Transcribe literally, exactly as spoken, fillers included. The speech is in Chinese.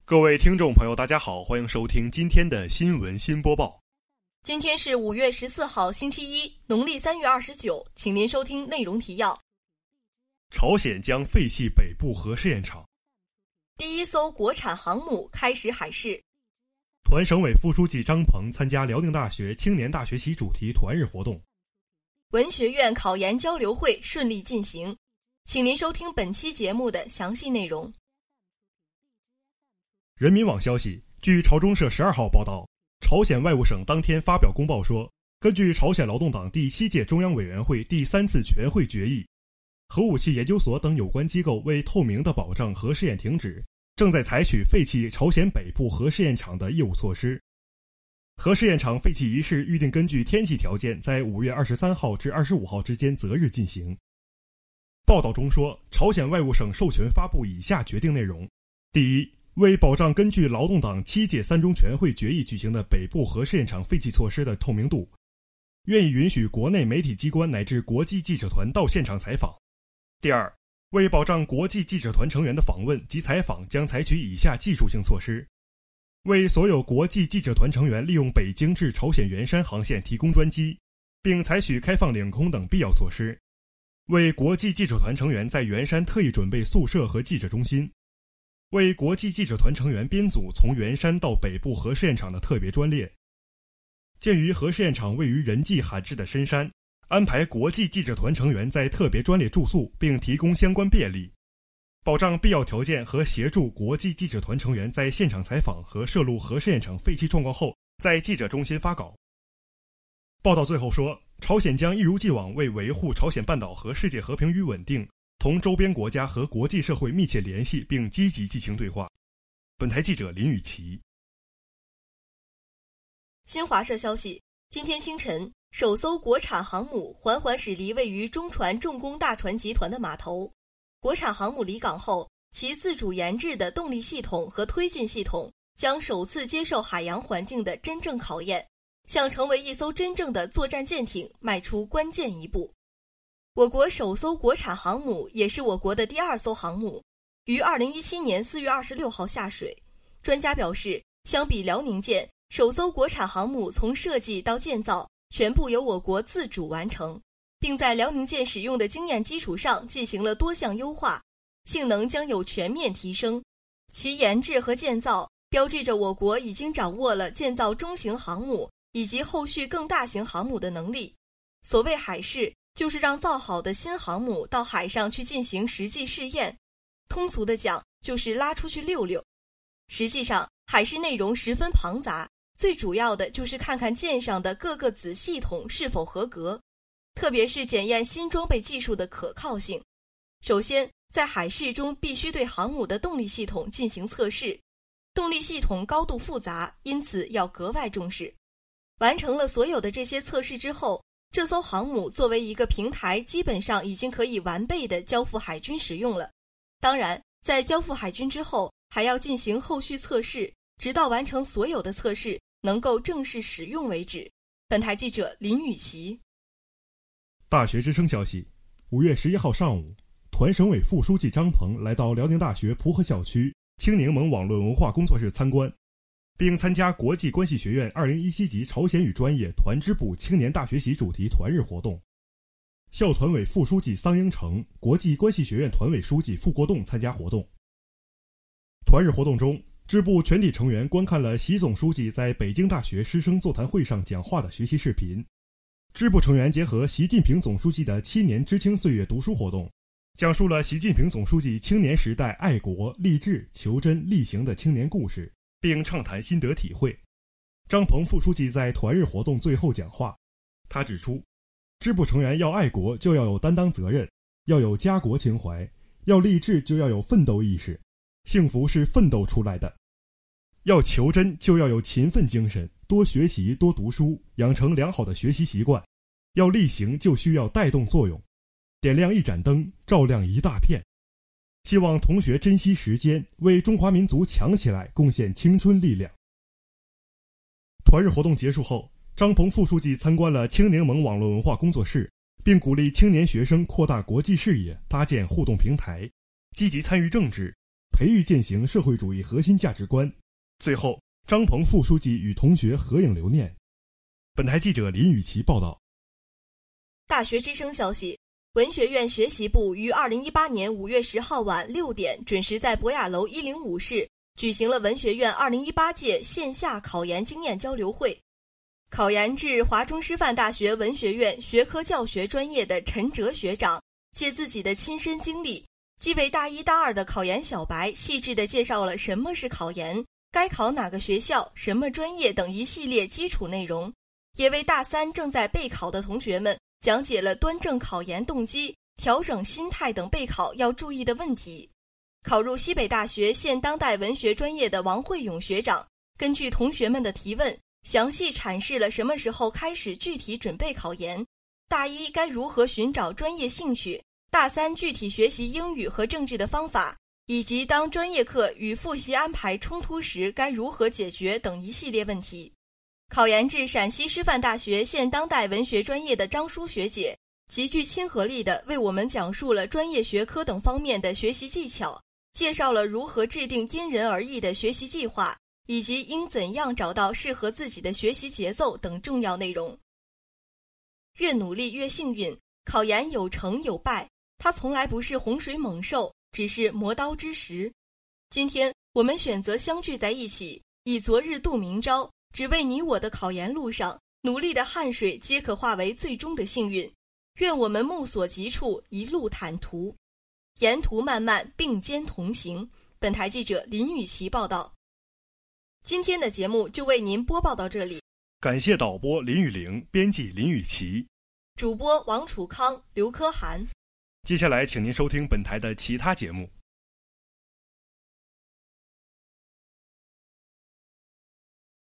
各位听众朋友大家好，欢迎收听今天的新闻新播报。 今天是五月十四号星期一，农历三月二十九，请您收听内容提要。 朝鲜将废弃北部核试验场。 第一艘国产航母开始海试。 团省委副书记张鹏参加辽宁大学青年大学习主题团日活动。 文学院考研交流会顺利进行，请您收听本期节目的详细内容。 人民网消息，据朝中社十二号报道，朝鲜外务省当天发表公报说，根据朝鲜劳动党第七届中央委员会第三次全会决议，核武器研究所等有关机构为透明地保障核试验停止，正在采取废弃朝鲜北部核试验场的业务措施。核试验场废弃仪式预定根据天气条件在五月二十三号至二十五号之间择日进行。报道中说，朝鲜外务省授权发布以下决定内容：第一，为保障根据劳动党七届三中全会决议举行的北部核试验场废弃措施的透明度，愿意允许国内媒体机关乃至国际记者团到现场采访。第二，为保障国际记者团成员的访问及采访，将采取以下技术性措施：为所有国际记者团成员利用北京至朝鲜元山航线提供专机，并采取开放领空等必要措施；为国际记者团成员在元山特意准备宿舍和记者中心；为国际记者团成员编组从元山到北部核试验场的特别专列。鉴于核试验场位于人迹罕至的深山，安排国际记者团成员在特别专列住宿，并提供相关便利，保障必要条件和协助国际记者团成员在现场采访和摄录核试验场废弃状况后，在记者中心发稿。报道最后说，朝鲜将一如既往为维护朝鲜半岛和世界和平与稳定，同周边国家和国际社会密切联系，并积极进行对话。本台记者林雨琪。 新华社消息，今天清晨，首艘国产航母缓缓驶离位于中船重工大船集团的码头。国产航母离港后，其自主研制的动力系统和推进系统将首次接受海洋环境的真正考验，向成为一艘真正的作战舰艇迈出关键一步。我国首艘国产航母也是我国的第二艘航母，于二零一七年四月二十六号下水。专家表示，相比辽宁舰，首艘国产航母从设计到建造全部由我国自主完成，并在辽宁舰使用的经验基础上进行了多项优化，性能将有全面提升。其研制和建造标志着我国已经掌握了建造中型航母以及后续更大型航母的能力。所谓海试，就是让造好的新航母到海上去进行实际试验，通俗的讲，就是拉出去溜溜。实际上，海试内容十分庞杂，最主要的就是看看舰上的各个子系统是否合格，特别是检验新装备技术的可靠性。首先，在海试中必须对航母的动力系统进行测试，动力系统高度复杂，因此要格外重视。完成了所有的这些测试之后，这艘航母作为一个平台，基本上已经可以完备地交付海军使用了。当然，在交付海军之后，还要进行后续测试，直到完成所有的测试，能够正式使用为止。本台记者林雨琪。 大学之声消息，五月十一号上午，团省委副书记张鹏来到辽宁大学蒲河校区青柠檬网络文化工作室参观，并参加国际关系学院二零一七级朝鲜语专业团支部青年大学习主题团日活动。校团委副书记桑英成、国际关系学院团委书记傅国栋参加活动。团日活动中，支部全体成员观看了习总书记在北京大学师生座谈会上讲话的学习视频。支部成员结合习近平总书记的七年知青岁月读书活动，讲述了习近平总书记青年时代爱国、励志、求真、力行的青年故事，并畅谈心得体会。张鹏副书记在团日活动最后讲话，他指出，支部成员要爱国就要有担当责任，要有家国情怀，要励志就要有奋斗意识，幸福是奋斗出来的。要求真就要有勤奋精神，多学习多读书，养成良好的学习习惯。要力行就需要带动作用，点亮一盏灯，照亮一大片。希望同学珍惜时间，为中华民族强起来贡献青春力量。团日活动结束后，张鹏副书记参观了青柠檬网络文化工作室，并鼓励青年学生扩大国际视野，搭建互动平台，积极参与政治， 培育践行社会主义核心价值观。最后，张鹏副书记与同学合影留念。本台记者林雨琪报道。 大学之声消息，文学院学习部于二零一八年五月十号晚六点准时在博雅楼一零五室举行了文学院二零一八届线下考研经验交流会。考研至华中师范大学文学院学科教学专业的陈哲学长借自己的亲身经历，既为大一大二的考研小白细致地介绍了什么是考研，该考哪个学校、什么专业等一系列基础内容，也为大三正在备考的同学们讲解了端正考研动机、调整心态等备考要注意的问题。考入西北大学现当代文学专业的王慧勇学长根据同学们的提问，详细阐释了什么时候开始具体准备考研，大一该如何寻找专业兴趣，大三具体学习英语和政治的方法，以及当专业课与复习安排冲突时该如何解决等一系列问题。考研至陕西师范大学现当代文学专业的张淑学姐极具亲和力地为我们讲述了专业学科等方面的学习技巧，介绍了如何制定因人而异的学习计划，以及应怎样找到适合自己的学习节奏等重要内容。越努力越幸运，考研有成有败，它从来不是洪水猛兽，只是磨刀之石。今天我们选择相聚在一起，以昨日度明朝，只为你我的考研路上努力的汗水皆可化为最终的幸运。愿我们目所及处一路坦途，沿途漫漫并肩同行。本台记者林雨琪报道。今天的节目就为您播报到这里， 感谢导播林雨玲，编辑林雨琪， 主播王楚康、刘科涵。 接下来请您收听本台的其他节目。